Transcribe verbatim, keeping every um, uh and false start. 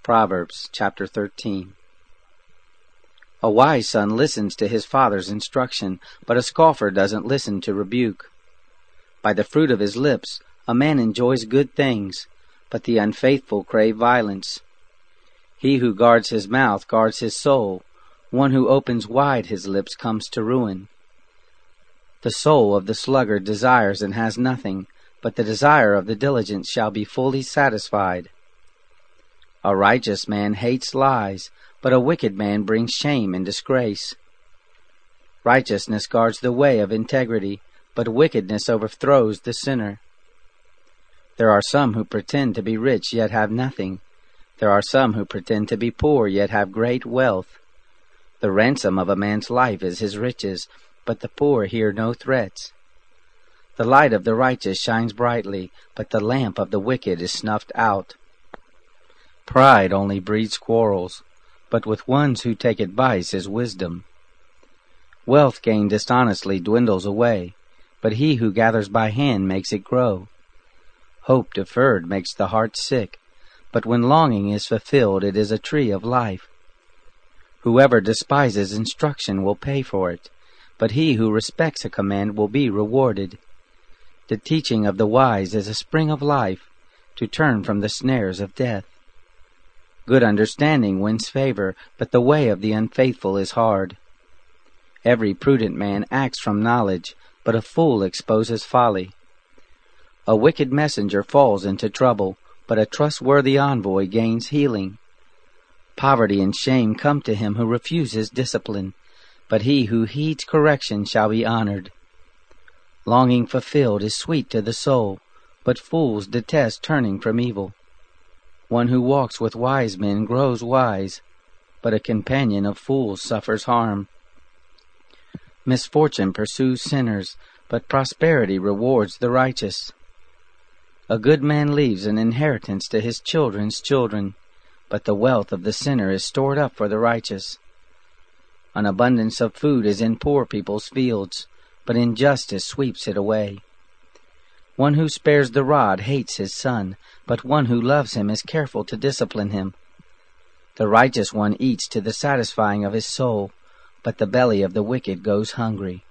Proverbs chapter thirteen. A wise son listens to his father's instruction, but a scoffer doesn't listen to rebuke. By the fruit of his lips a man enjoys good things, but the unfaithful crave violence. He who guards his mouth guards his soul. One who opens wide his lips comes to ruin. The soul of the sluggard desires and has nothing, but the desire of the diligent shall be fully satisfied. A righteous man hates lies, but a wicked man brings shame and disgrace. Righteousness guards the way of integrity, but wickedness overthrows the sinner. There are some who pretend to be rich yet have nothing. There are some who pretend to be poor yet have great wealth. The ransom of a man's life is his riches, but the poor hear no threats. The light of the righteous shines brightly, but the lamp of the wicked is snuffed out. Pride only breeds quarrels, but with ones who take advice is wisdom. Wealth gained dishonestly dwindles away, but he who gathers by hand makes it grow. Hope deferred makes the heart sick, but when longing is fulfilled it is a tree of life. Whoever despises instruction will pay for it, but he who respects a command will be rewarded. The teaching of the wise is a spring of life, to turn from the snares of death. Good understanding wins favor, but the way of the unfaithful is hard. Every prudent man acts from knowledge, but a fool exposes folly. A wicked messenger falls into trouble, but a trustworthy envoy gains healing. Poverty and shame come to him who refuses discipline, but he who heeds correction shall be honored. Longing fulfilled is sweet to the soul, but fools detest turning from evil. One who walks with wise men grows wise, but a companion of fools suffers harm. Misfortune pursues sinners, but prosperity rewards the righteous. A good man leaves an inheritance to his children's children, but the wealth of the sinner is stored up for the righteous. An abundance of food is in poor people's fields, but injustice sweeps it away. One who spares the rod hates his son, but one who loves him is careful to discipline him. The righteous one eats to the satisfying of his soul, but the belly of the wicked goes hungry.